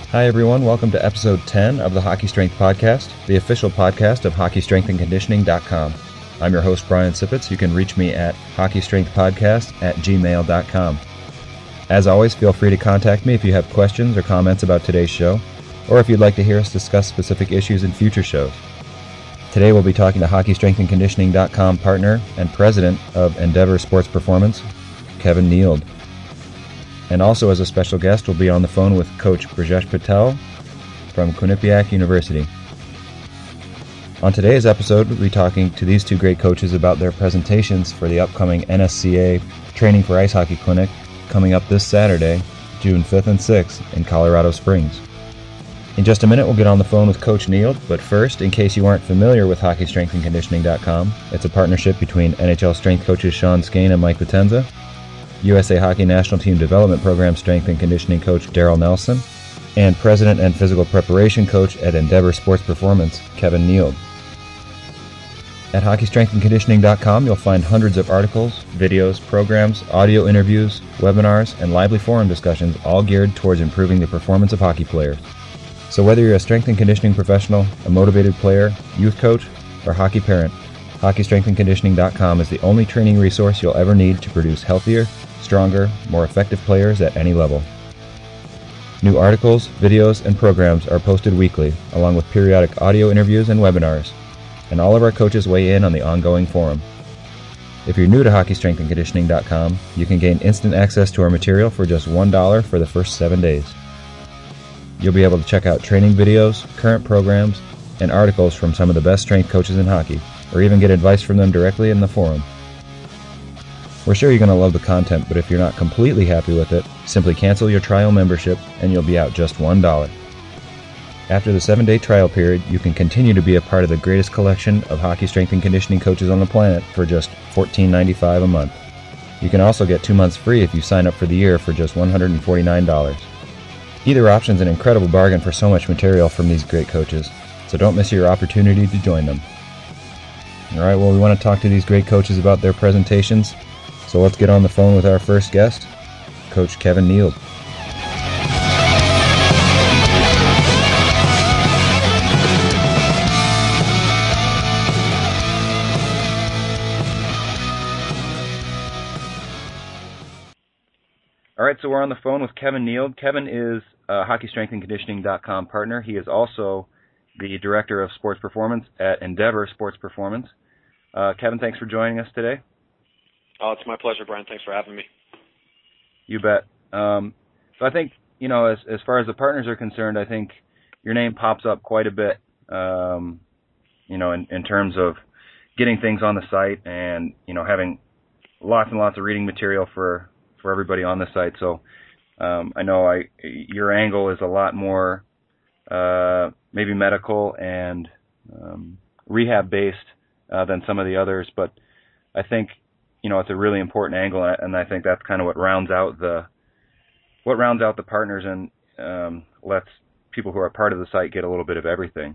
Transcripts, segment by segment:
Hi, everyone. Welcome to episode 10 of the Hockey Strength Podcast, the official podcast of HockeyStrengthAndConditioning.com. I'm your host, Brian Sipitz. You can reach me at HockeyStrengthPodcast@gmail.com. As always, feel free to contact me if you have questions or comments about today's show, or if you'd like to hear us discuss specific issues in future shows. Today we'll be talking to HockeyStrengthAndConditioning.com partner and president of Endeavor Sports Performance, Kevin Neild. And also as a special guest, we'll be on the phone with Coach Brajesh Patel from Quinnipiac University. On today's episode, we'll be talking to these two great coaches about their presentations for the upcoming NSCA Training for Ice Hockey Clinic coming up this Saturday, June 5th and 6th in Colorado Springs. In just a minute, we'll get on the phone with Coach Neild, but first, in case you aren't familiar with HockeyStrengthAndConditioning.com, it's a partnership between NHL strength coaches Sean Skane and Mike Potenza, USA Hockey National Team Development Program Strength and Conditioning Coach Daryl Nelson, and President and Physical Preparation Coach at Endeavor Sports Performance, Kevin Neild. At HockeyStrengthAndConditioning.com, you'll find hundreds of articles, videos, programs, audio interviews, webinars, and lively forum discussions all geared towards improving the performance of hockey players. So whether you're a strength and conditioning professional, a motivated player, youth coach, or hockey parent, HockeyStrengthAndConditioning.com is the only training resource you'll ever need to produce healthier, stronger, more effective players at any level. New articles, videos, and programs are posted weekly, along with periodic audio interviews and webinars, and all of our coaches weigh in on the ongoing forum. If you're new to HockeyStrengthAndConditioning.com, you can gain instant access to our material for just $1 for the first 7 days. You'll be able to check out training videos, current programs, and articles from some of the best strength coaches in hockey, or even get advice from them directly in the forum. We're sure you're going to love the content, but if you're not completely happy with it, simply cancel your trial membership and you'll be out just $1. After the 7-day trial period, you can continue to be a part of the greatest collection of hockey strength and conditioning coaches on the planet for just $14.95 a month. You can also get 2 months free if you sign up for the year for just $149. Either option's an incredible bargain for so much material from these great coaches, so don't miss your opportunity to join them. Alright, well, we want to talk to these great coaches about their presentations, so let's get on the phone with our first guest, Coach Kevin Neild. All right, so we're on the phone with Kevin Neild. Kevin is a HockeyStrengthAndConditioning.com partner. He is also the Director of Sports Performance at Endeavor Sports Performance. Kevin, thanks for joining us today. Oh, it's my pleasure, Brian. Thanks for having me. You bet. So I think, as far as the partners are concerned, I think your name pops up quite a bit, in terms of getting things on the site and, having lots and lots of reading material for everybody on the site. So I know your angle is a lot more maybe medical and rehab-based than some of the others, but I think it's a really important angle, and I think that's kind of what rounds out the partners and lets people who are part of the site get a little bit of everything.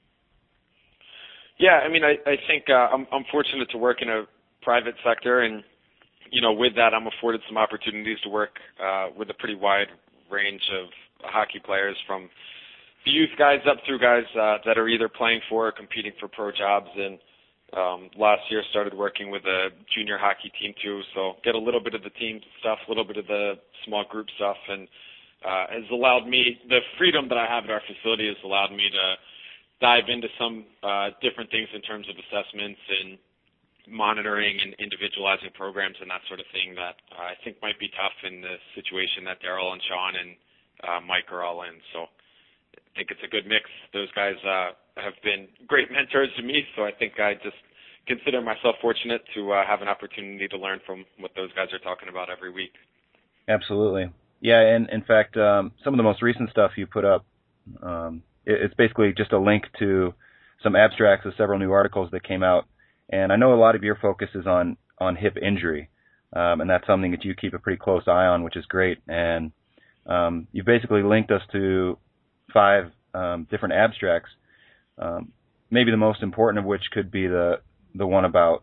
Yeah, I mean, I think I'm fortunate to work in a private sector, and with that, I'm afforded some opportunities to work with a pretty wide range of hockey players, from the youth guys up through guys that are either playing for or competing for pro jobs. And last year started working with a junior hockey team too, so get a little bit of the team stuff, a little bit of the small group stuff, and has allowed me, the freedom that I have at our facility has allowed me to dive into some different things in terms of assessments and monitoring and individualizing programs and that sort of thing that I think might be tough in the situation that Daryl and Sean and Mike are all in. So I think it's a good mix. Those guys have been great mentors to me, so I think I just consider myself fortunate to have an opportunity to learn from what those guys are talking about every week. Absolutely. Yeah, and in fact, some of the most recent stuff you put up, it's basically just a link to some abstracts of several new articles that came out. And I know a lot of your focus is on hip injury, and that's something that you keep a pretty close eye on, which is great. And you basically linked us to 5 different abstracts, maybe the most important of which could be the one about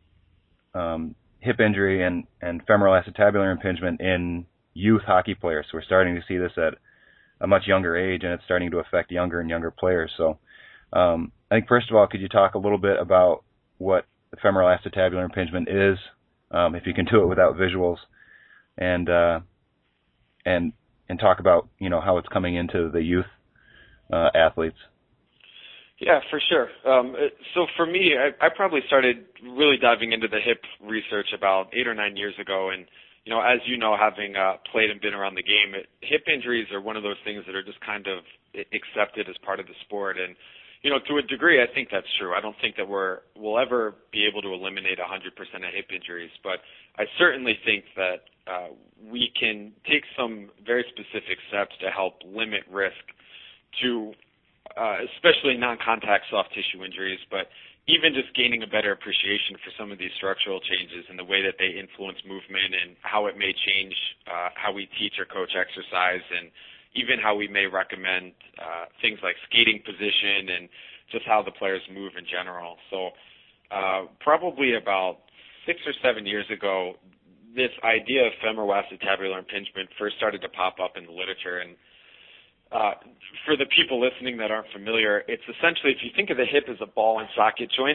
hip injury and femoral acetabular impingement in youth hockey players. So we're starting to see this at a much younger age, and it's starting to affect younger and younger players. So I think, first of all, could you talk a little bit about what femoral acetabular impingement is, if you can do it without visuals, and talk about, how it's coming into the youth athletes? Yeah, for sure. So for me, I probably started really diving into the hip research about 8 or 9 years ago. And, as you know, having played and been around the game, hip injuries are one of those things that are just kind of accepted as part of the sport. And, to a degree, I think that's true. I don't think that we'll ever be able to eliminate 100% of hip injuries. But I certainly think that we can take some very specific steps to help limit risk to especially non-contact soft tissue injuries, but even just gaining a better appreciation for some of these structural changes and the way that they influence movement and how it may change how we teach or coach exercise, and even how we may recommend things like skating position and just how the players move in general. So probably about 6 or 7 years ago, this idea of femoral acetabular impingement first started to pop up in the literature. And for the people listening that aren't familiar, it's essentially, if you think of the hip as a ball and socket joint,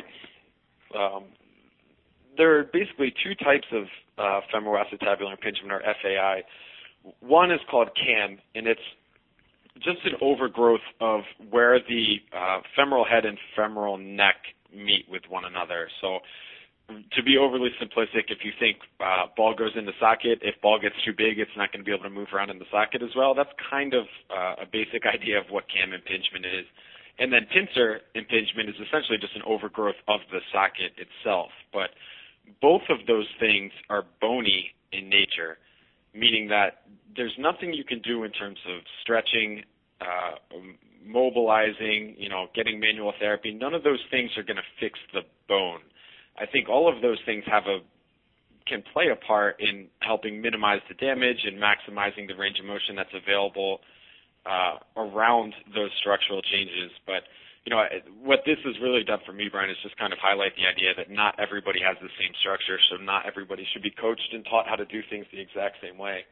there are basically two types of femoral acetabular impingement, or FAI. One is called CAM, and it's just an overgrowth of where the femoral head and femoral neck meet with one another. So to be overly simplistic, if you think ball goes in the socket, if ball gets too big, it's not going to be able to move around in the socket as well. That's kind of a basic idea of what cam impingement is. And then pincer impingement is essentially just an overgrowth of the socket itself. But both of those things are bony in nature, meaning that there's nothing you can do in terms of stretching, mobilizing, getting manual therapy. None of those things are going to fix the bone. I think all of those things can play a part in helping minimize the damage and maximizing the range of motion that's available around those structural changes. But, what this has really done for me, Brian, is just kind of highlight the idea that not everybody has the same structure, so not everybody should be coached and taught how to do things the exact same way.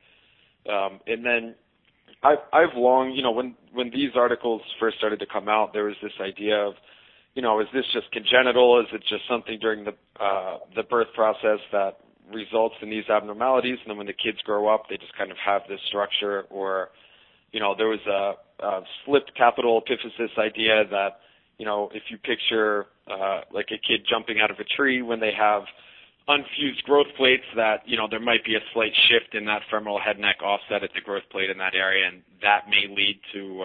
And then I've long, when these articles first started to come out, there was this idea of, is this just congenital? Is it just something during the birth process that results in these abnormalities, and then when the kids grow up, they just kind of have this structure? Or, there was a slipped capital epiphysis idea that, if you picture like a kid jumping out of a tree, when they have unfused growth plates, that, there might be a slight shift in that femoral head neck offset at the growth plate in that area, and that may lead to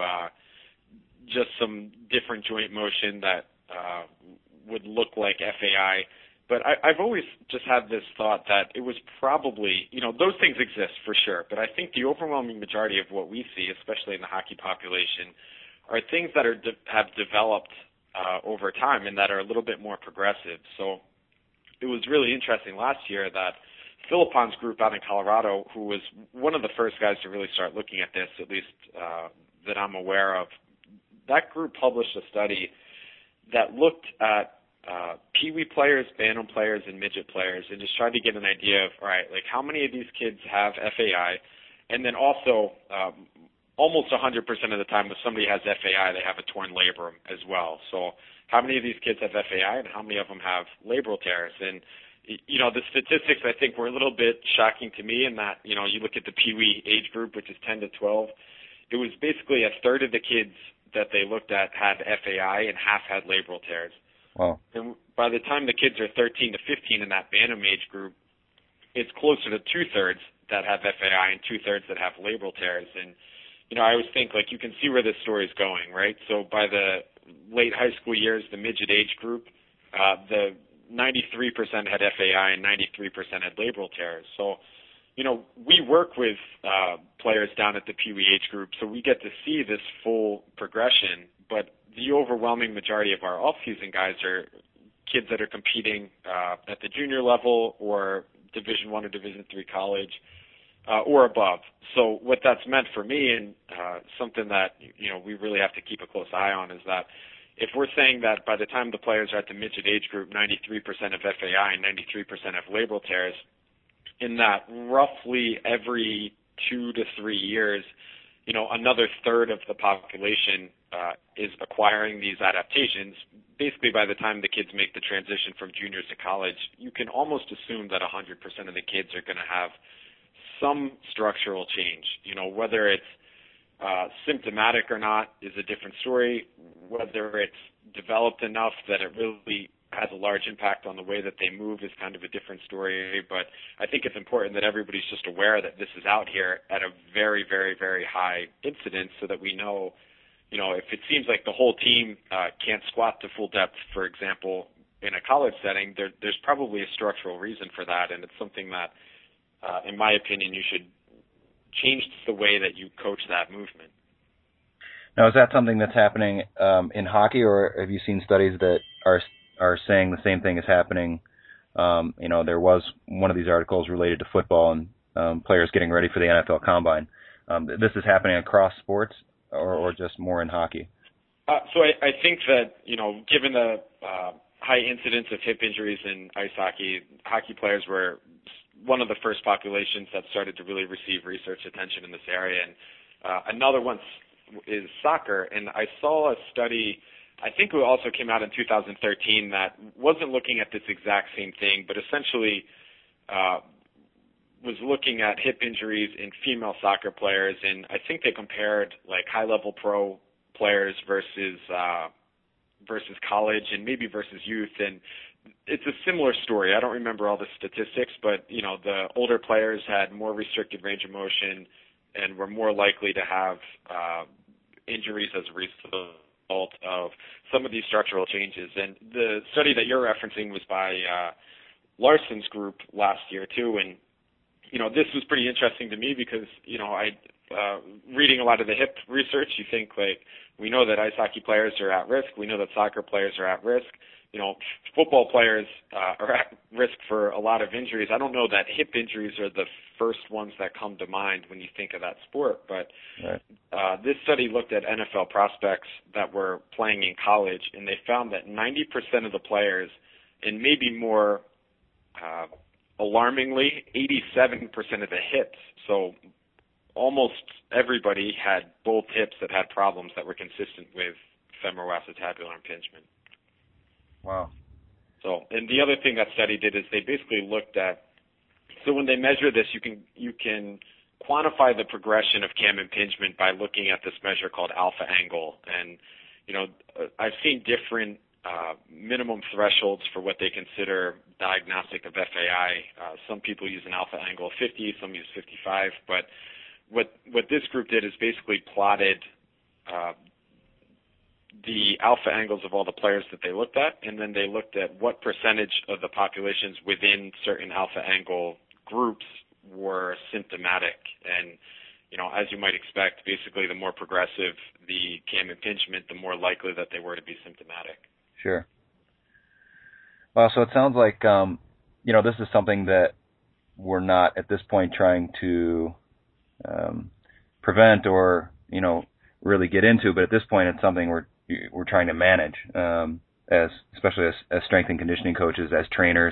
just some different joint motion that would look like FAI. But I've always just had this thought that it was probably, those things exist for sure, but I think the overwhelming majority of what we see, especially in the hockey population, are things that have developed over time and that are a little bit more progressive. So it was really interesting last year that Philippon's group out in Colorado, who was one of the first guys to really start looking at this, at least that I'm aware of, that group published a study that looked at Pee-wee players, Bantam players, and midget players, and just tried to get an idea of, all right, like how many of these kids have FAI, and then also almost 100% of the time if somebody has FAI, they have a torn labrum as well. So how many of these kids have FAI and how many of them have labral tears? And, the statistics I think were a little bit shocking to me in that, you look at the Pee-wee age group, which is 10 to 12, it was basically a third of the kids that they looked at had FAI and half had labral tears. Wow. And by the time the kids are 13 to 15 in that Bantam age group, it's closer to 2/3 that have FAI and 2/3 that have labral tears. And, I always think, like, you can see where this story is going, right? So by the late high school years, the midget age group, the 93% had FAI and 93% had labral tears. So, we work with players down at the Pee-wee age group, so we get to see this full progression. But the overwhelming majority of our off-season guys are kids that are competing at the junior level or Division I or Division III college or above. So what that's meant for me, and something that we really have to keep a close eye on, is that if we're saying that by the time the players are at the midget age group, 93% of FAI and 93% of labral tears, in that roughly every 2 to 3 years, another third of the population is acquiring these adaptations. Basically, by the time the kids make the transition from juniors to college, you can almost assume that 100% of the kids are going to have some structural change. Whether it's symptomatic or not is a different story. Whether it's developed enough that it really has a large impact on the way that they move is kind of a different story. But I think it's important that everybody's just aware that this is out here at a very, very, very high incidence, so that we know, if it seems like the whole team can't squat to full depth, for example, in a college setting, there's probably a structural reason for that, and it's something that, in my opinion, you should change the way that you coach that movement. Now, is that something that's happening in hockey, or have you seen studies that are saying the same thing is happening? There was one of these articles related to football and players getting ready for the NFL Combine. This is happening across sports, or just more in hockey? So I think that, given the high incidence of hip injuries in ice hockey, hockey players were one of the first populations that started to really receive research attention in this area. And another one is soccer. And I saw a study, I think it also came out in 2013, that wasn't looking at this exact same thing, but essentially was looking at hip injuries in female soccer players. And I think they compared like high-level pro players versus college, and maybe versus youth. And it's a similar story. I don't remember all the statistics, but the older players had more restricted range of motion and were more likely to have injuries as a result of some of these structural changes. And the study that you're referencing was by Larson's group last year too. And this was pretty interesting to me because reading a lot of the hip research, you think like, we know that ice hockey players are at risk. We know that soccer players are at risk. Football players are at risk for a lot of injuries. I don't know that hip injuries are the first ones that come to mind when you think of that sport, but right. This study looked at NFL prospects that were playing in college, and they found that 90% of the players, and maybe more alarmingly, 87% of the hips, so almost everybody had both hips that had problems that were consistent with femoroacetabular impingement. Wow. So, and the other thing that study did is they basically looked at, so when they measure this, you can quantify the progression of cam impingement by looking at this measure called alpha angle. And, I've seen different minimum thresholds for what they consider diagnostic of FAI. Some people use an alpha angle of 50, some use 55, but what this group did is basically plotted the alpha angles of all the players that they looked at, and then they looked at what percentage of the populations within certain alpha angle groups were symptomatic. And, as you might expect, basically the more progressive the cam impingement, the more likely that they were to be symptomatic. Sure. Well, so it sounds like, this is something that we're not at this point trying to prevent or, really get into, but at this point it's something we're trying to manage, especially as strength and conditioning coaches, as trainers.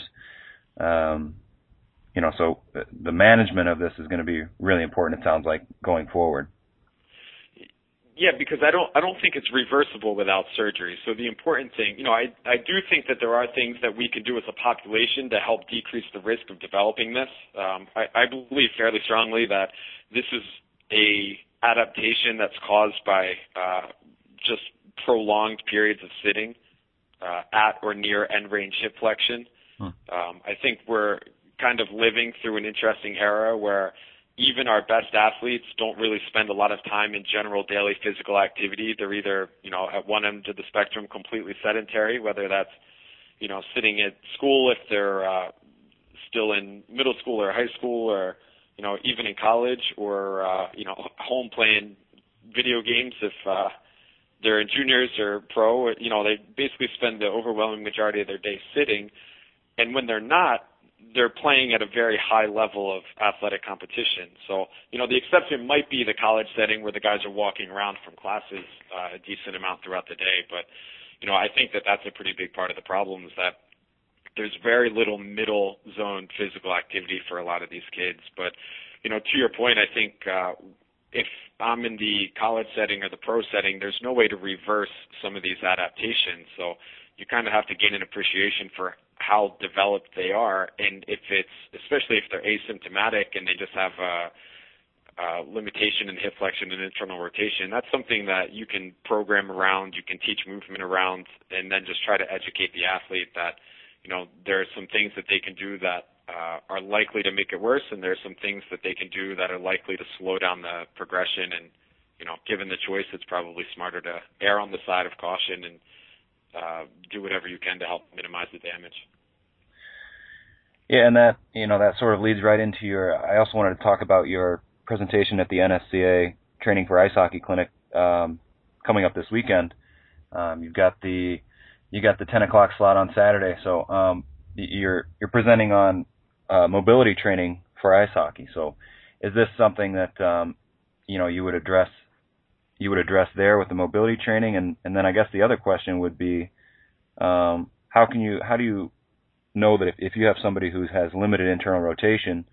So the management of this is going to be really important, it sounds like, going forward. Yeah, because I don't think it's reversible without surgery. So the important thing, I do think that there are things that we can do as a population to help decrease the risk of developing this. I believe fairly strongly that this is a adaptation that's caused by just prolonged periods of sitting at or near end range hip flexion. I think we're kind of living through an interesting era where even our best athletes don't really spend a lot of time in general daily physical activity. They're either, at one end of the spectrum, completely sedentary, whether that's, sitting at school if they're still in middle school or high school, or, even in college, or, home playing video games if they're in juniors or pro. They basically spend the overwhelming majority of their day sitting. And when they're not, they're playing at a very high level of athletic competition. So, the exception might be the college setting where the guys are walking around from classes a decent amount throughout the day. But, I think that that's a pretty big part of the problem, is that there's very little middle zone physical activity for a lot of these kids. But, to your point, I think if I'm in the college setting or the pro setting, there's no way to reverse some of these adaptations. So you kind of have to gain an appreciation for how developed they are, and especially if they're asymptomatic and they just have a limitation in hip flexion and internal rotation, that's something that you can program around, you can teach movement around, and then just try to educate the athlete that, there are some things that they can do that are likely to make it worse, and there's some things that they can do that are likely to slow down the progression. And, given the choice, it's probably smarter to err on the side of caution and do whatever you can to help minimize the damage. Yeah, and that sort of leads right into I also wanted to talk about your presentation at the NSCA Training for Ice Hockey Clinic coming up this weekend. You got the 10 o'clock slot on Saturday, so you're presenting on mobility training for ice hockey. So is this something that you would address there with the mobility training? And then I guess the other question would be, how do you know that if you have somebody who has limited internal rotation,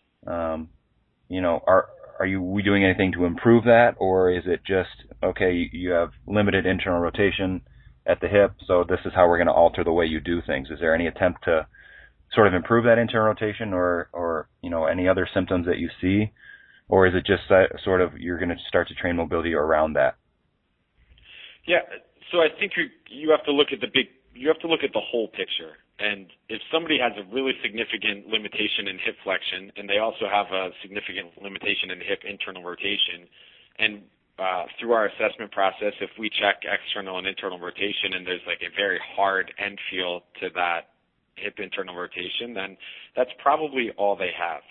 are we doing anything to improve that, or is it just, okay, you have limited internal rotation at the hip, so this is how we're going to alter the way you do things? Is there any attempt to sort of improve that internal rotation, or any other symptoms that you see, or is it just sort of you're going to start to train mobility around that? Yeah, so I think you have to look at the whole picture. And if somebody has a really significant limitation in hip flexion, and they also have a significant limitation in hip internal rotation, and through our assessment process, if we check external and internal rotation and there's like a very hard end feel to that hip internal rotation, then that's probably all they have.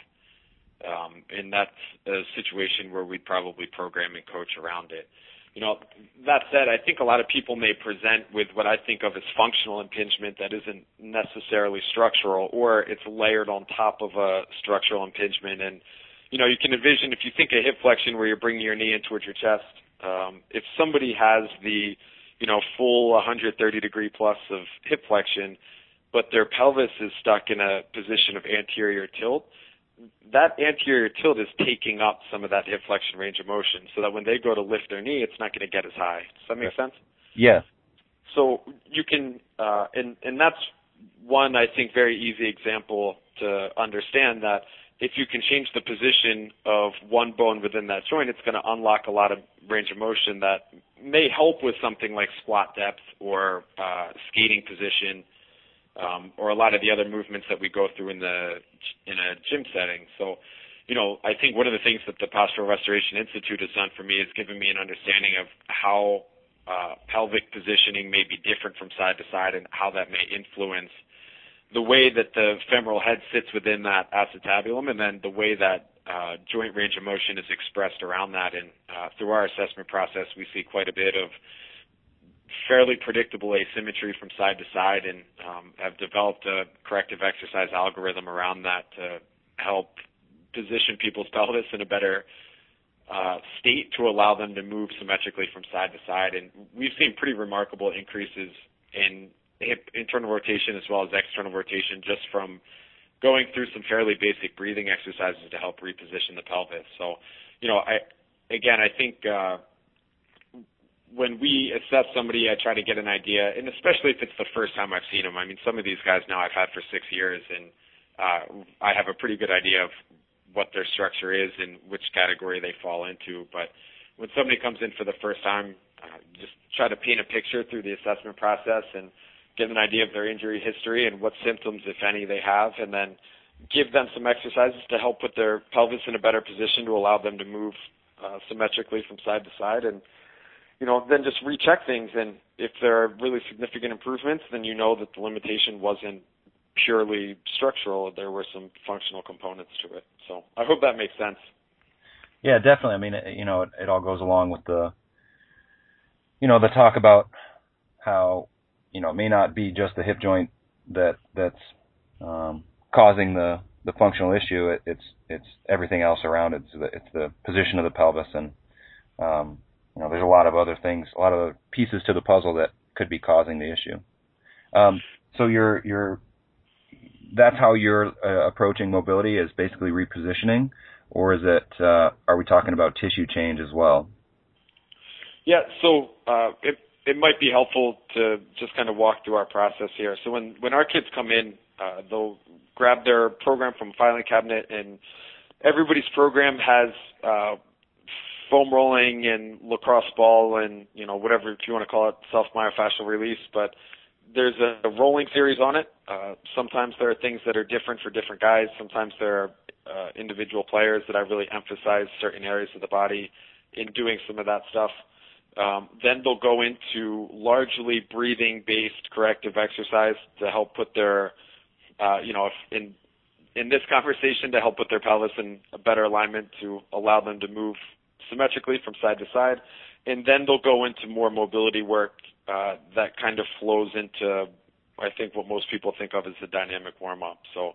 And that's a situation where we'd probably program and coach around it. That said, I think a lot of people may present with what I think of as functional impingement that isn't necessarily structural, or it's layered on top of a structural impingement. And, you can envision, if you think of hip flexion where you're bringing your knee in towards your chest, if somebody has the, full 130 degree plus of hip flexion, but their pelvis is stuck in a position of anterior tilt, that anterior tilt is taking up some of that hip flexion range of motion, so that when they go to lift their knee, it's not going to get as high. Does that make sense? Yeah. So you can, and that's one, I think, very easy example to understand, that if you can change the position of one bone within that joint, it's going to unlock a lot of range of motion that may help with something like squat depth or skating position, or a lot of the other movements that we go through in a gym setting. So, I think one of the things that the Postural Restoration Institute has done for me is given me an understanding of how pelvic positioning may be different from side to side, and how that may influence the way that the femoral head sits within that acetabulum, and then the way that joint range of motion is expressed around that. And through our assessment process, we see quite a bit of fairly predictable asymmetry from side to side, and have developed a corrective exercise algorithm around that to help position people's pelvis in a better state to allow them to move symmetrically from side to side. And we've seen pretty remarkable increases in hip internal rotation as well as external rotation just from going through some fairly basic breathing exercises to help reposition the pelvis. So, I think when we assess somebody, I try to get an idea, and especially if it's the first time I've seen them. I mean, some of these guys now I've had for 6 years, and I have a pretty good idea of what their structure is and which category they fall into. But when somebody comes in for the first time, just try to paint a picture through the assessment process and get an idea of their injury history and what symptoms, if any, they have, and then give them some exercises to help put their pelvis in a better position to allow them to move symmetrically from side to side. And then just recheck things, and if there are really significant improvements, then that the limitation wasn't purely structural. There were some functional components to it. So I hope that makes sense. Yeah, definitely. I mean, it all goes along with the talk about how, it may not be just the hip joint that's causing the functional issue. It's everything else around it. It's the position of the pelvis, and there's a lot of other things, a lot of other pieces to the puzzle that could be causing the issue. So that's how you're approaching mobility, is basically repositioning, or is it are we talking about tissue change as well? Yeah, so it might be helpful to just kind of walk through our process here. So when our kids come in, they'll grab their program from a filing cabinet, and everybody's program has foam rolling and lacrosse ball and, whatever, if you want to call it, self-myofascial release, but there's a rolling series on it. Sometimes there are things that are different for different guys. Sometimes there are individual players that I really emphasize certain areas of the body in doing some of that stuff. Then they'll go into largely breathing-based corrective exercise to help put their, in this conversation, to help put their pelvis in a better alignment to allow them to move symmetrically from side to side. And then they'll go into more mobility work that kind of flows into, I think, what most people think of as the dynamic warm-up. So,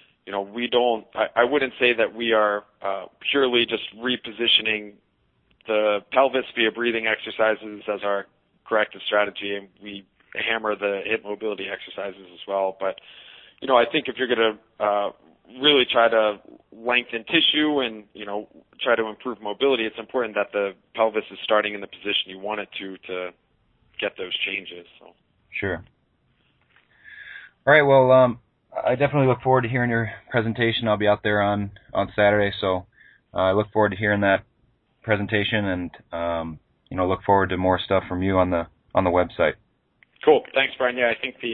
I wouldn't say that we are purely just repositioning the pelvis via breathing exercises as our corrective strategy, and we hammer the hip mobility exercises as well. But, I think if you're going to really try to lengthen tissue and, try to improve mobility, it's important that the pelvis is starting in the position you want it to get those changes. So. Sure. All right, well, I definitely look forward to hearing your presentation. I'll be out there on Saturday, so I look forward to hearing that presentation and, look forward to more stuff from you on the website. Cool. Thanks, Brian. Yeah, I think the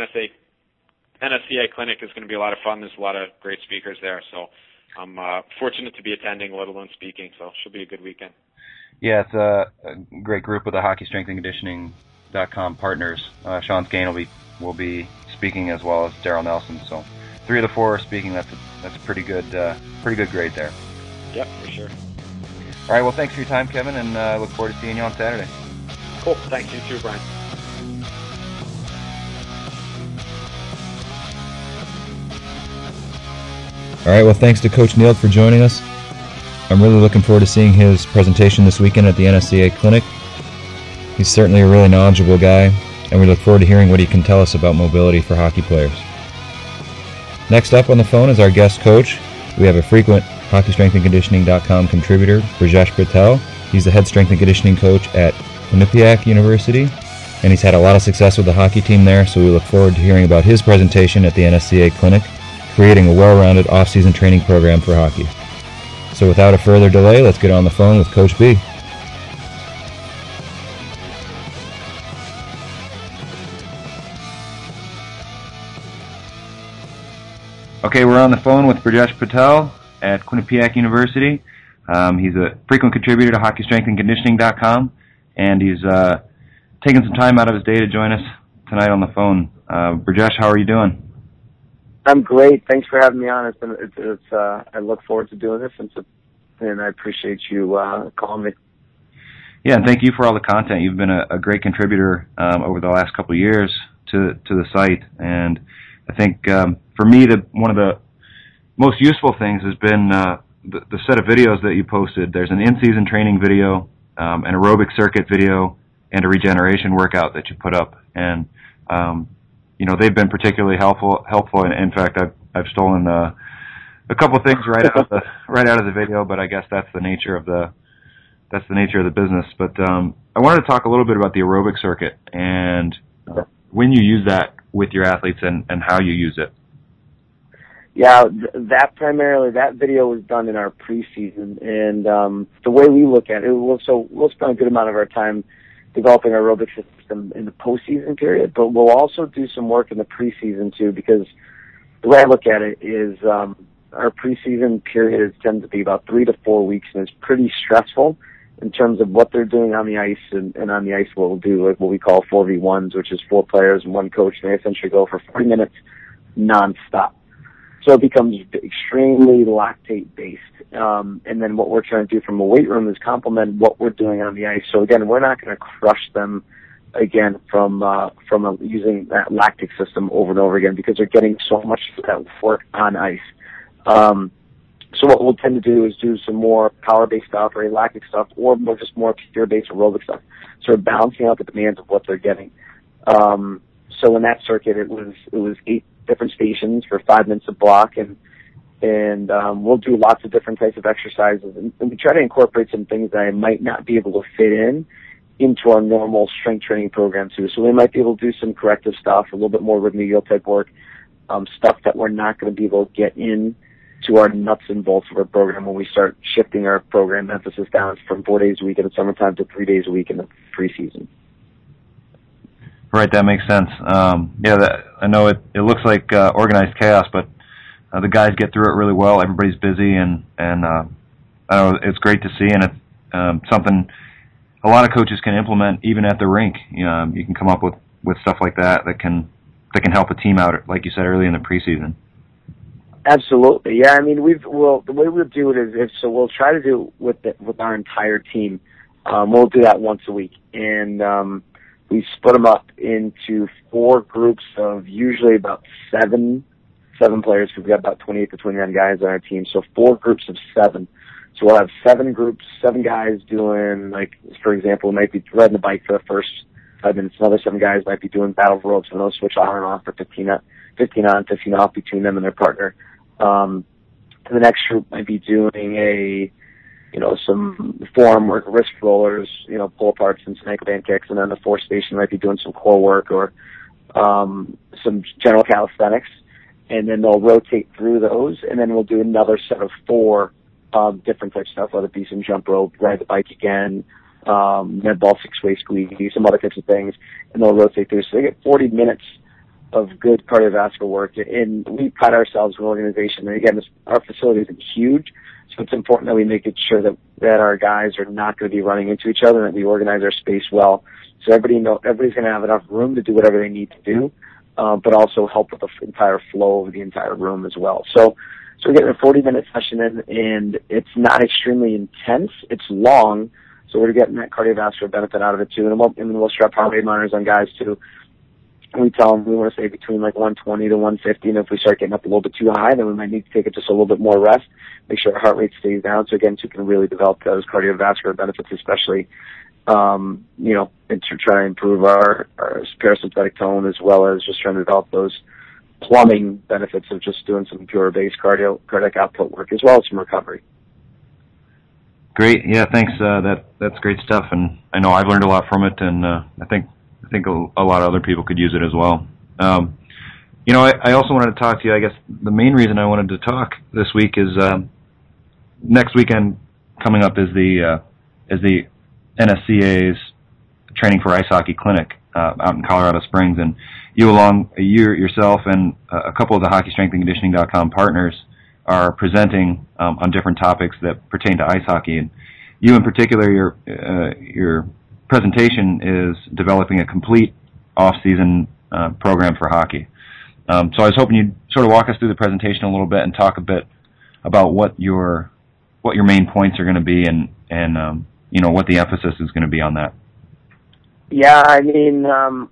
NSCA clinic is going to be a lot of fun. There's a lot of great speakers there, so I'm fortunate to be attending, let alone speaking, so it should be a good weekend. Yeah, it's a great group of the HockeyStrengthAndConditioning.com partners. Sean Skane will be speaking, as well as Daryl Nelson. So 3 of the 4 are speaking. That's a pretty good grade there. Yep, for sure. All right, well, thanks for your time, Kevin, and I look forward to seeing you on Saturday. Cool. Thanks, you too, Brian. All right, well, thanks to Coach Neal for joining us. I'm really looking forward to seeing his presentation this weekend at the NSCA Clinic. He's certainly a really knowledgeable guy, and we look forward to hearing what he can tell us about mobility for hockey players. Next up on the phone is our guest coach. We have a frequent HockeyStrengthAndConditioning.com contributor, Brajesh Patel. He's the head strength and conditioning coach at Quinnipiac University, and he's had a lot of success with the hockey team there, so we look forward to hearing about his presentation at the NSCA Clinic, creating a well-rounded off-season training program for hockey. So without a further delay, let's get on the phone with Coach B. Okay, we're on the phone with Brajesh Patel at Quinnipiac University. He's a frequent contributor to HockeyStrengthAndConditioning.com, and he's taking some time out of his day to join us tonight on the phone. Brajesh, how are you doing? I'm great. Thanks for having me on. I look forward to doing this, and I appreciate you calling me. Yeah, and thank you for all the content. You've been a great contributor over the last couple of years to the site, and I think for me, one of the most useful things has been the set of videos that you posted. There's an in-season training video, an aerobic circuit video, and a regeneration workout that you put up, and they've been particularly helpful. And in fact, I've stolen a couple of things right out of the video, but I guess that's the nature of the business. But I wanted to talk a little bit about the aerobic circuit and when you use that with your athletes and how you use it. Yeah, that video was done in our preseason, and the way we look at it, we'll spend a good amount of our time developing our aerobic system in the postseason period, but we'll also do some work in the preseason too, because the way I look at it is our preseason period tends to be about 3 to 4 weeks, and it's pretty stressful in terms of what they're doing on the ice, and on the ice what we'll do, like what we call 4v1s, which is 4 players and 1 coach, and they essentially go for 40 minutes nonstop. So it becomes extremely lactate-based. And then what we're trying to do from a weight room is complement what we're doing on the ice. So again, we're not going to crush them again from using that lactic system over and over again, because they're getting so much of that work on ice. So what we'll tend to do is do some more power-based stuff or lactic stuff, or more pure-based aerobic stuff. So we're balancing out the demands of what they're getting. So in that circuit, it was 8 different stations for 5 minutes a block, and And we'll do lots of different types of exercises, and we try to incorporate some things that I might not be able to fit into our normal strength training program too. So we might be able to do some corrective stuff, a little bit more remedial type work, stuff that we're not going to be able to get in to our nuts and bolts of our program when we start shifting our program emphasis down from 4 days a week in the summertime to 3 days a week in the preseason. Right, that makes sense. I know it looks like organized chaos, but the guys get through it really well. Everybody's busy, and I know it's great to see, and it's something a lot of coaches can implement even at the rink. You can come up with stuff like that can help a team out, like you said, early in the preseason. Absolutely, yeah. I mean, the way we'll do it is we'll try to do it with our entire team. We'll do that once a week, and we split them up into 4 groups of usually about seven players. We've got about 28 to 29 guys on our team, so 4 groups of 7. So we'll have 7 groups, 7 guys doing, like, for example, might be riding the bike for the first 5 minutes. Another 7 guys might be doing battle ropes, and they'll switch on and off for 15 on, 15 off between them and their partner. And the next group might be doing some forearm work, wrist rollers, pull aparts and ankle band kicks, and then the 4th station might be doing some core work or some general calisthenics. And then they'll rotate through those, and then we'll do another set of 4 different types of stuff, whether it be some jump rope, ride the bike again, med ball, 6-way squeeze, some other types of things, and they'll rotate through. So they get 40 minutes of good cardiovascular work, and we pride ourselves as an organization. And again, our facility isn't huge, so it's important that we make it sure that our guys are not going to be running into each other, and that we organize our space well, so everybody's going to have enough room to do whatever they need to do, but also help with the entire flow of the entire room as well. So we're getting a 40-minute session in, and it's not extremely intense. It's long, so we're getting that cardiovascular benefit out of it too. And we'll strap heart rate monitors on guys too. And we tell them we want to stay between like 120 to 150, and if we start getting up a little bit too high, then we might need to take it just a little bit more rest, make sure our heart rate stays down. So again, you can really develop those cardiovascular benefits, especially, and to try and improve our parasympathetic tone, as well as just trying to develop those plumbing benefits of just doing some pure base cardiac output work, as well as some recovery. Great, yeah, thanks. That's great stuff, and I know I've learned a lot from it, and I think a lot of other people could use it as well. I also wanted to talk to you. I guess the main reason I wanted to talk this week is next weekend coming up is the NSCA's Training for Ice Hockey Clinic out in Colorado Springs, and you yourself and a couple of the HockeyStrengthAndConditioning.com partners are presenting on different topics that pertain to ice hockey. And you in particular, your presentation is developing a complete off-season program for hockey. So I was hoping you'd sort of walk us through the presentation a little bit and talk a bit about what your main points are going to be and what the emphasis is going to be on that. Yeah, I mean,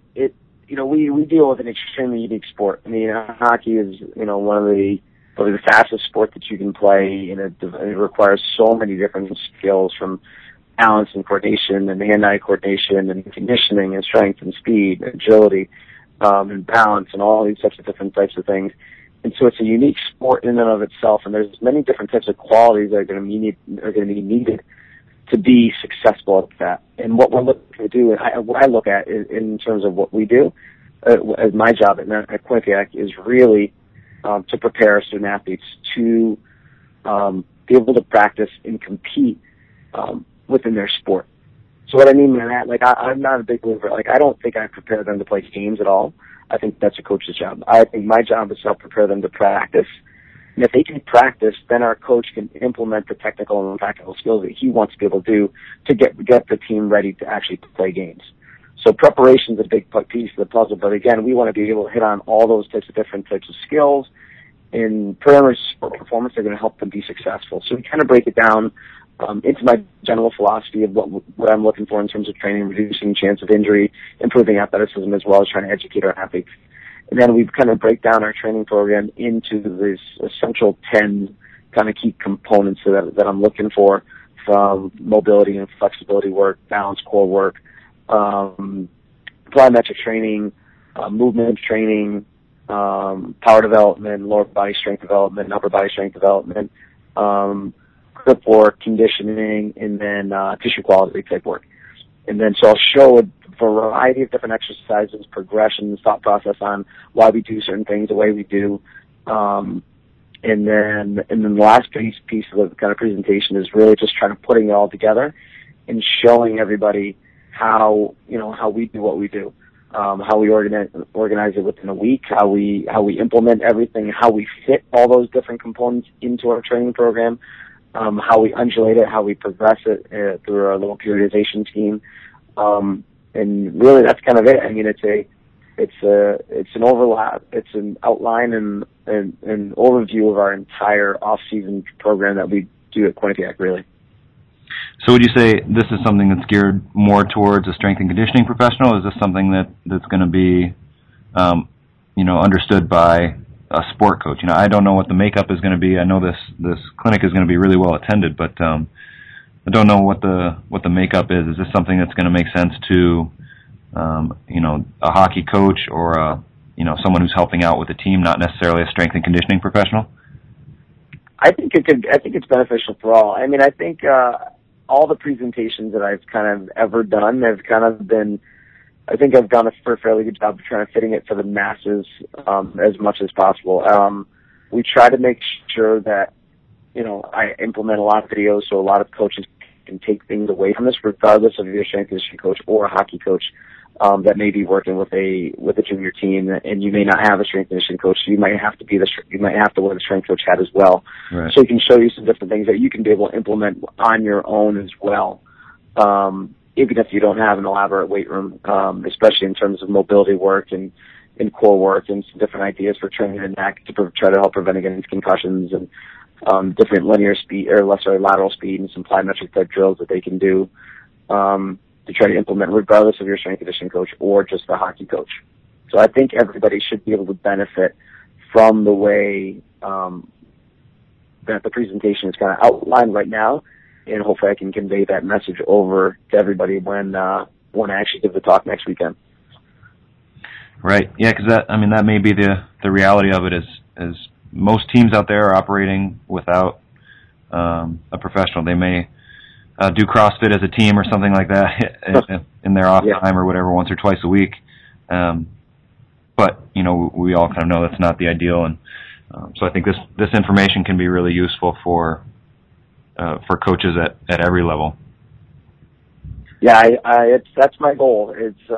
we deal with an extremely unique sport. I mean, hockey is, one of probably the fastest sport that you can play, and it requires so many different skills, from balance and coordination and hand-eye coordination and conditioning and strength and speed and agility and balance and all these types of things. And so it's a unique sport in and of itself, and there's many different types of qualities that are going to be needed to be successful at that. And what we're looking to do, what I look at in terms of what we do, as my job at Quinnipiac, is really to prepare student athletes to be able to practice and compete within their sport. So what I mean by that, I'm not a big believer. I don't think I prepare them to play games at all. I think that's a coach's job. I think my job is to help prepare them to practice. And if they can practice, then our coach can implement the technical and tactical skills that he wants to be able to do to get the team ready to actually play games. So preparation is a big piece of the puzzle. But again, we want to be able to hit on all those different types of skills and parameters for performance that are going to help them be successful. So we kind of break it down into my general philosophy of what I'm looking for in terms of training, reducing chance of injury, improving athleticism, as well as trying to educate our athletes. And then we kind of break down our training program into these essential 10 kind of key components that I'm looking for, from mobility and flexibility work, balance core work, plyometric training, movement training, power development, lower body strength development, upper body strength development, grip work, conditioning, and then tissue quality type work. And then so I'll show a variety of different exercises, progressions, thought process on why we do certain things the way we do. And then the last piece of the kind of presentation is really just trying to putting it all together and showing everybody how we do what we do, how we organize it within a week, how we implement everything, how we fit all those different components into our training program, how we undulate it, how we progress it through our little periodization scheme, and really that's kind of it. I mean, it's an overlap, it's an outline and an overview of our entire off-season program that we do at Quinnipiac, really. So would you say this is something that's geared more towards a strength and conditioning professional? Or is this something that's going to be, understood by a sport coach? I don't know what the makeup is going to be. I know this clinic is going to be really well attended, but I don't know what the makeup is. Is this something that's going to make sense to, a hockey coach or someone who's helping out with a team, not necessarily a strength and conditioning professional? I think it's beneficial for all. I mean, I think all the presentations that I've kind of ever done have kind of been, I think I've done a fairly good job of trying to fitting it for the masses as much as possible. We try to make sure that, I implement a lot of videos so a lot of coaches can take things away from this, regardless of if you're a strength and conditioning coach or a hockey coach that may be working with a junior team, and you may not have a strength and conditioning coach. So you might have to wear the strength coach hat as well. Right. So he can show you some different things that you can be able to implement on your own as well, even if you don't have an elaborate weight room, especially in terms of mobility work and core work and some different ideas for training the neck to try to help prevent against concussions and different linear speed or lateral speed and some plyometric type drills that they can do to try to implement regardless of your strength conditioning coach or just the hockey coach. So I think everybody should be able to benefit from the way that the presentation is kind of outlined right now, and hopefully I can convey that message over to everybody when I actually give the talk next weekend. Right. Yeah, because that may be the reality of it is most teams out there are operating without a professional. They may do CrossFit as a team or something like that in their off time or whatever, once or twice a week. But we all kind of know that's not the ideal, and so I think this information can be really useful for coaches at every level. Yeah, that's my goal.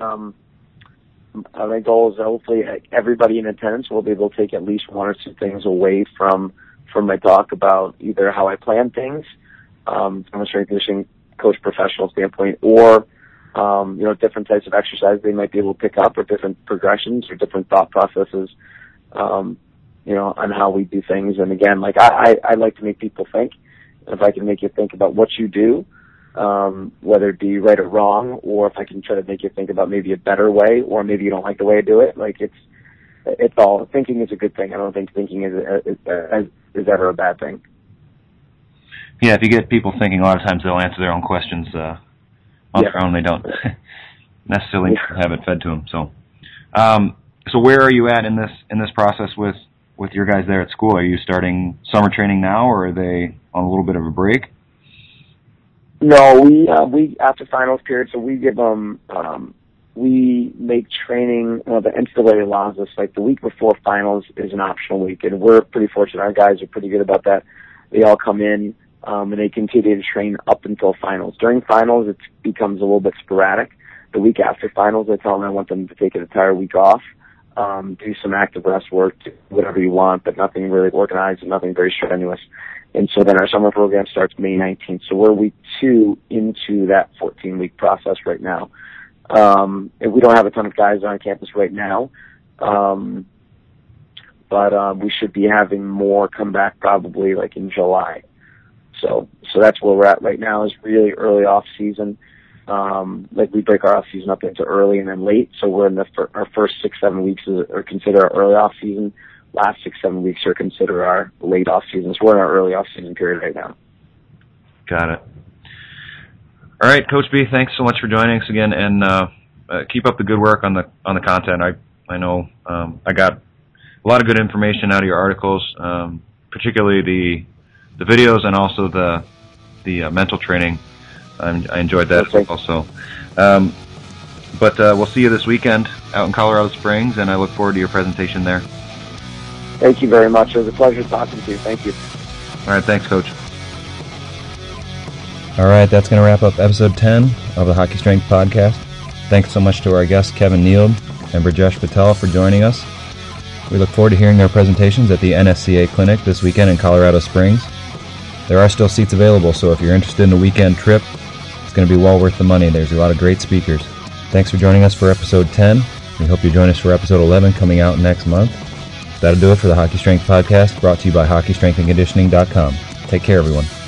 My goal is hopefully everybody in attendance will be able to take at least one or two things away from my talk about either how I plan things from a strength conditioning coach professional standpoint, or different types of exercise they might be able to pick up, or different progressions or different thought processes, on how we do things. And again, like I like to make people think. If I can make you think about what you do, whether it be right or wrong, or if I can try to make you think about maybe a better way, or maybe you don't like the way I do it, like it's all, thinking is a good thing. I don't think thinking is ever a bad thing. Yeah, if you get people thinking, a lot of times they'll answer their own questions on their own. They don't necessarily have it fed to them. So where are you at in this process with your guys there at school? Are you starting summer training now, or are they on a little bit of a break? No, we after finals period, so we give them we make training. The NCAA allows us, like, the week before finals is an optional week, and we're pretty fortunate. Our guys are pretty good about that. They all come in and they continue to train up until finals. During finals, it becomes a little bit sporadic. The week after finals, I tell them I want them to take an entire week off, do some active rest work, do whatever you want, but nothing really organized and nothing very strenuous. And so then our summer program starts May 19th. So we're week 2 into that 14-week process right now. And we don't have a ton of guys on campus right now, but we should be having more come back probably like in July. So that's where we're at right now, is really early off season. Like, we break our off season up into early and then late. So we're in our first 6-7 weeks are considered our early off season. Last 6-7 weeks are considered our late off season. So we're in our early off season period right now. Got it. All right, Coach B, thanks so much for joining us again, and keep up the good work on the content. I know I got a lot of good information out of your articles, particularly the videos and also the mental training. I enjoyed that also. But we'll see you this weekend out in Colorado Springs, and I look forward to your presentation there. Thank you very much. It was a pleasure talking to you. Thank you. All right, thanks, Coach. All right, that's going to wrap up episode 10 of the Hockey Strength Podcast. Thanks so much to our guests, Kevin Neild and Brajesh Patel, for joining us. We look forward to hearing their presentations at the NSCA Clinic this weekend in Colorado Springs. There are still seats available, so if you're interested in a weekend trip, it's going to be well worth the money. There's a lot of great speakers. Thanks for joining us for episode 10. We hope you join us for episode 11 coming out next month. That'll do it for the Hockey Strength Podcast, brought to you by HockeyStrengthAndConditioning.com. Take care, everyone.